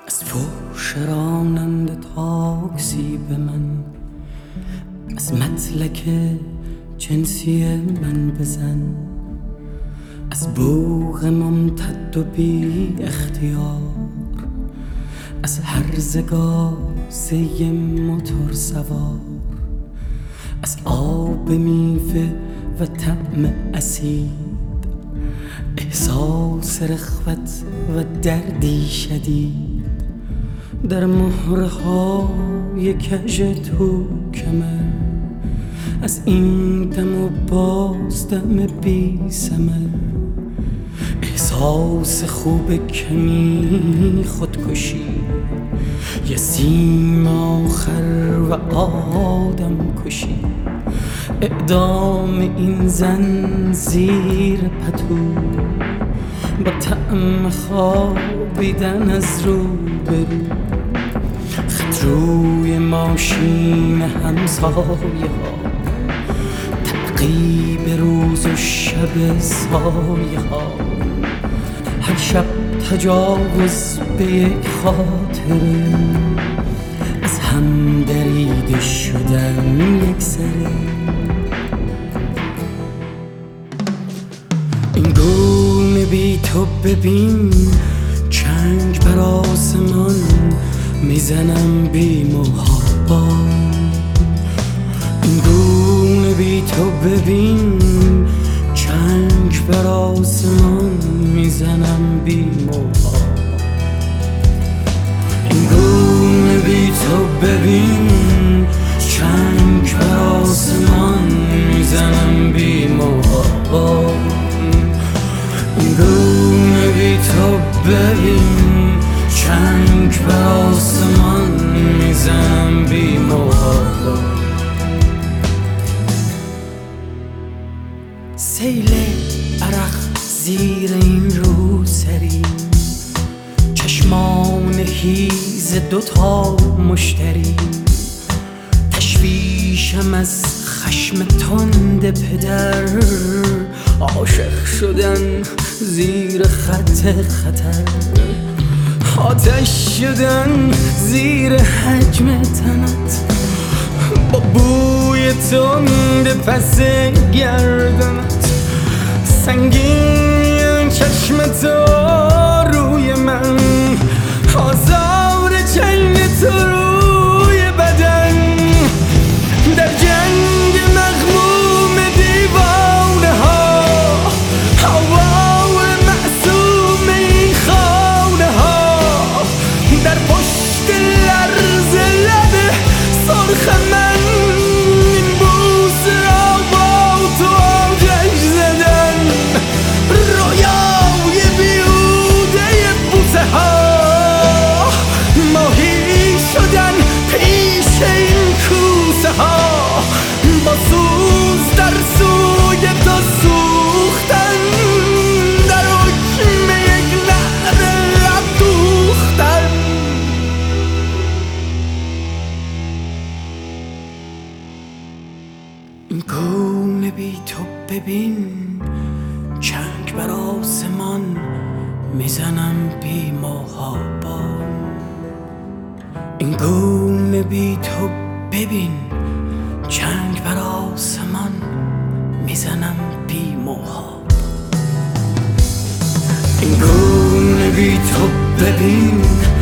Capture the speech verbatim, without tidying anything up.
از فحش راننده تاکسی به من، از مطلق جنسی من بزن، از بوق ممتد و بی اختیار، از هرزه گازه موتور سوار، از آب میوه و طعم اسید، احساس رخوت و دردی شدید در مهره های کژ توک من، از این دم و باز دم بی ثمر، احساس خوب کمی خودکشی، یه سیم آخر و آدم کشی، اعدام این زن زیر پتو، با طعم خوابیدن از رو برو، خط روی ماشین همسایه ها، تعقیب روز و شب سایه ها، هر شب تجاوز به یک خاطره، از هم دریده شدن یک سره. این گونه بی تو ببین چنگ بر آسمان میزنم بی محابا، این گونه بی تو ببین چنگ بر آسمان میزنم بی محابا، این گونه بی تو ببین چنگ بر آسمان میزنم بی محابا، این گونه بی تو ببین چنگ بر آسمان میزنم بی محابا. سیل عرق زیر این روسری، چشمان هیز دوتا مشتری، تشویشم از خشم تند پدر، عاشق شدن زیر خط خطر، آتش شدن زیر حجم تنت، با بوی تند پس گردنت، سنگین چشم تو روی من، آزار چنگ تو روی بدن، در جنگ مغموم دیوانه ها، آوار معصوم این خانه ها، در پشت لرز لب سرخ من، این بوس را با تو آتش زدن، رویای بیهوده بوسه ها، ماهی شدن پیش این کوسه ها، با سوز در سوی تو سوختن، در حکم یک نعره لب دوختن. این گونه بی تو ببین چنگ بر آسمان میزنم بی محابا، این گونه بی تو ببین چنگ بر آسمان میزنم بی محابا، این گونه بی تو ببین